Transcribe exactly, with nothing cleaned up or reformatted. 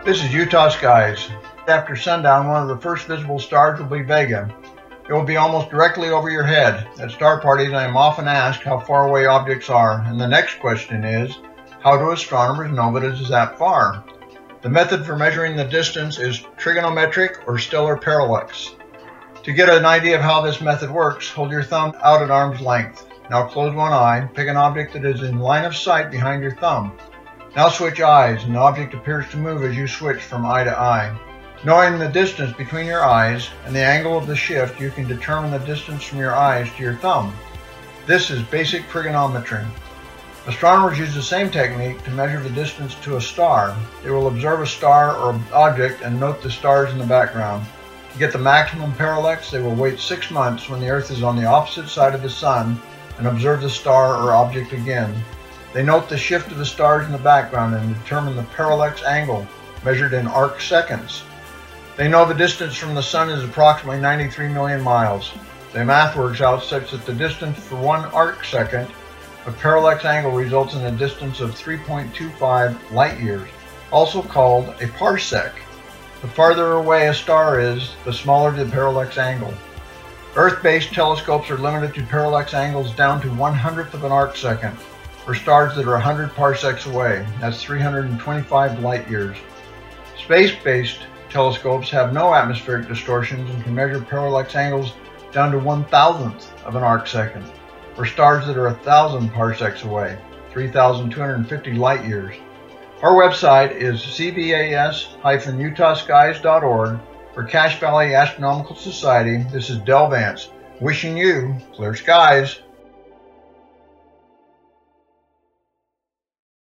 This is Utah Skies. After sundown, one of the first visible stars will be Vega. It will be almost directly over your head. At star parties, I am often asked how far away objects are, and the next question is, how do astronomers know that it is that far? The method for measuring the distance is trigonometric or stellar parallax. To get an idea of how this method works, hold your thumb out at arm's length. Now close one eye, pick an object that is in line of sight behind your thumb. Now switch eyes, and the object appears to move as you switch from eye to eye. Knowing the distance between your eyes and the angle of the shift, you can determine the distance from your eyes to your thumb. This is basic trigonometry. Astronomers use the same technique to measure the distance to a star. They will observe a star or object and note the stars in the background. To get the maximum parallax, they will wait six months when the Earth is on the opposite side of the Sun and observe the star or object again. They note the shift of the stars in the background and determine the parallax angle, measured in arc seconds. They know the distance from the Sun is approximately ninety-three million miles. The math works out such that the distance for one arc second of parallax angle results in a distance of three point two five light years, also called a parsec. The farther away a star is, the smaller the parallax angle. Earth-based telescopes are limited to parallax angles down to one hundredth of an arc second. For stars that are one hundred parsecs away, that's three hundred twenty-five light years. Space-based telescopes have no atmospheric distortions and can measure parallax angles down to one thousandth of an arc second. For stars that are one thousand parsecs away, three thousand two hundred fifty light years. Our website is c b a s dash utah skies dot org. For Cache Valley Astronomical Society, this is Del Vance, wishing you clear skies.